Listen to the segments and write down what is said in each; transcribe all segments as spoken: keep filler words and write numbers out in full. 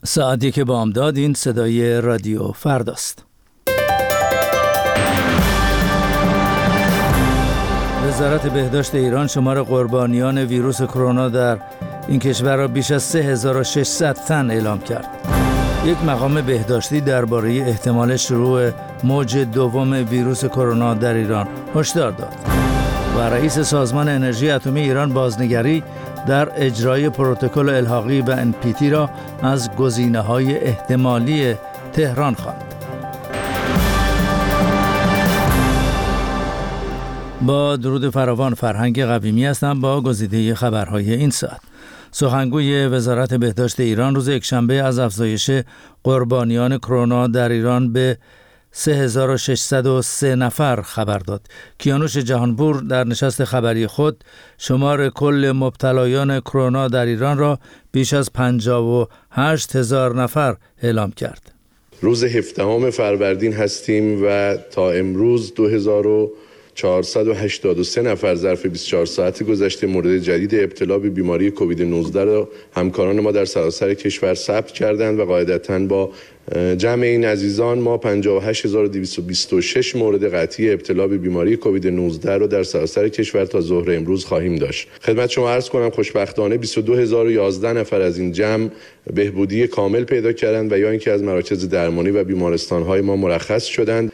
ساعتی که بامداد، این صدای رادیو فرداست. وزارت بهداشت ایران شمار قربانیان ویروس کرونا در این کشور را بیش از سه هزار و ششصد تن اعلام کرد. یک مقام بهداشتی درباره احتمال شروع موج دوم ویروس کرونا در ایران هشدار داد و رئیس سازمان انرژی اتمی ایران بازنگری در اجرای پروتکل الحاقی و ان پی تی را از گزینه‌های احتمالی تهران خواند. با درود فراوان، فرهنگ قویمی هستم با گزیده خبرهای این ساعت. سخنگوی وزارت بهداشت ایران روز یکشنبه از افزایش قربانیان کرونا در ایران به سه هزار و ششصد و سه نفر خبر داد. کیانوش جهانپور در نشست خبری خود شمار کل مبتلایان کرونا در ایران را بیش از پنجاه و هشت هزار نفر اعلام کرد. روز هفدهم فروردین هستیم و تا امروز دو هزار و چهارصد و هشتاد و سه نفر ظرف بیست و چهار ساعت گذشته مورد جدید ابتلا به بیماری کووید نوزده را همکاران ما در سراسر کشور ثبت کردند و قاعدتاً با جمع این عزیزان ما پنجاه و هشت هزار و دویست و بیست و شش مورد قطعی ابتلا به بیماری کووید نوزده را در سراسر کشور تا ظهر امروز خواهیم داشت. خدمت شما عرض کنم خوشبختانه بیست و دو هزار و یازده نفر از این جمع بهبودی کامل پیدا کردند و یا اینکه از مراکز درمانی و بیمارستان‌های ما مرخص شدند.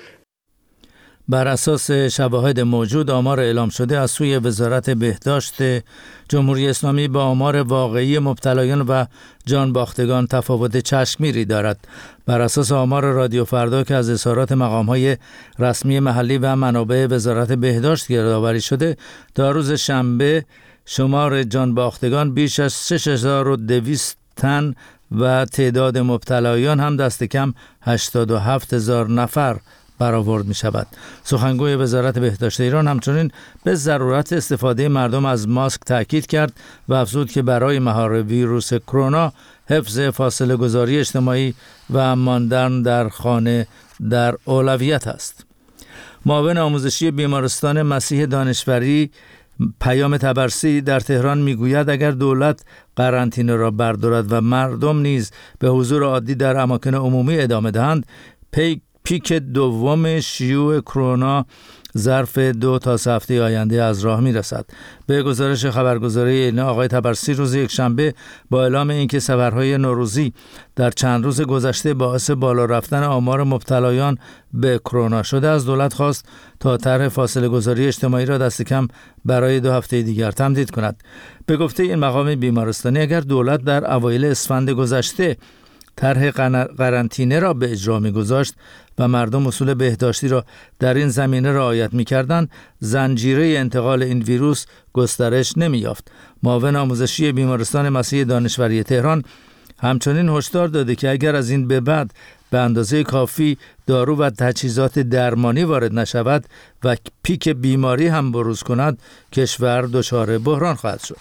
بر اساس شواهد موجود، آمار اعلام شده از سوی وزارت بهداشت جمهوری اسلامی با آمار واقعی مبتلایان و جانباختگان تفاوت چشمگیری دارد. بر اساس آمار رادیو فردا که از اظهارات مقام‌های رسمی محلی و منابع وزارت بهداشت گردآوری شده، تا روز شنبه شمار جانباختگان بیش از شش هزار و دویست تن و تعداد مبتلایان هم دست کم هشتاد و هفت هزار نفر برآورد می شود. سخنگوی وزارت بهداشت ایران همچنین به ضرورت استفاده مردم از ماسک تاکید کرد و افزود که برای مهار ویروس کرونا حفظ فاصله گذاری اجتماعی و ماندن در خانه در اولویت است. معاون آموزشی بیمارستان مسیح دانشوری پیام طبرسی در تهران میگوید اگر دولت قرنطینه را بردارد و مردم نیز به حضور عادی در اماکن عمومی ادامه دهند، پی پیک دوم شیوع کرونا ظرف دو تا سه هفته آینده از راه می رسد. به گزارش خبرگزاری ایلنا، آقای طبرسی روز یکشنبه با اعلام اینکه سفرهای نوروزی در چند روز گذشته باعث بالا رفتن آمار مبتلایان به کرونا شده، از دولت خواست تا طرح فاصله گذاری اجتماعی را دست کم برای دو هفته دیگر تمدید کند. به گفته این مقام بیمارستانی، اگر دولت در اوایل اسفند گذشته طرح قرنطینه را به اجرا می‌گذاشت و مردم اصول بهداشتی را در این زمینه رعایت می‌کردند، زنجیره انتقال این ویروس گسترش نمی‌یافت. معاون آموزشی بیمارستان مسیح دانشوری تهران همچنین هشدار داده که اگر از این به بعد به اندازه کافی دارو و تجهیزات درمانی وارد نشود و پیک بیماری هم بروز کند، کشور دچار بحران خواهد شد.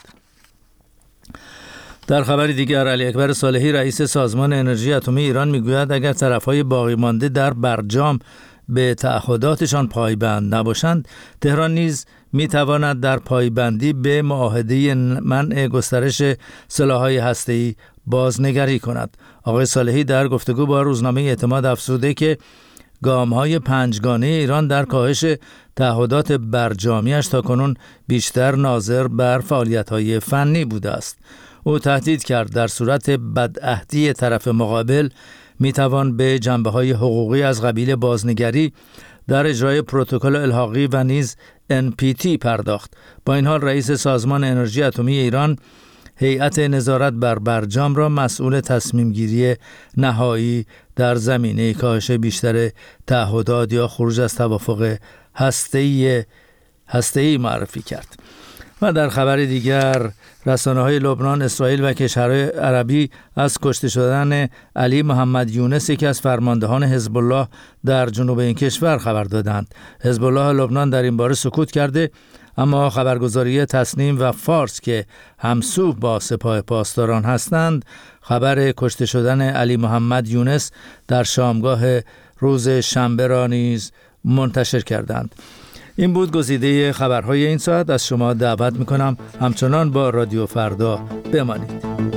در خبر دیگر، علی اکبر صالحی رئیس سازمان انرژی اتمی ایران میگوید اگر طرفهای باقی مانده در برجام به تعهداتشان پایبند نباشند، تهران نیز میتواند در پایبندی به معاهده منع گسترش سلاح‌های هسته‌ای بازنگری کند. آقای صالحی در گفتگو با روزنامه اعتماد افزوده که گام‌های پنجگانه ایران در کاهش تعهدات برجامیش تاکنون بیشتر ناظر بر فعالیت‌های فنی بوده است. او تهدید کرد در صورت بدعهدی طرف مقابل میتوان به جنبه‌های حقوقی از قبیل بازنگری در اجرای پروتکل الحاقی و نیز ان پی تی پرداخت. با این حال رئیس سازمان انرژی اتمی ایران هیئت نظارت بر برجام را مسئول تصمیم گیری نهایی در زمینه کاهش بیشتر تعهدات یا خروج از توافق هسته‌ای هسته‌ای معرفی کرد. و در خبر دیگر، رسانه‌های لبنان، اسرائیل و کشورهای عربی از کشته شدن علی محمد یونس، یکی از فرماندهان حزب الله در جنوب این کشور خبر دادند. حزب الله لبنان در این باره سکوت کرده، اما خبرگزاری تسنیم و فارس که همسو با سپاه پاسداران هستند، خبر کشته شدن علی محمد یونس در شامگاه روز شنبه را نیز منتشر کردند. این بود گزیده خبرهای این ساعت. از شما دعوت میکنم همچنان با رادیو فردا بمانید.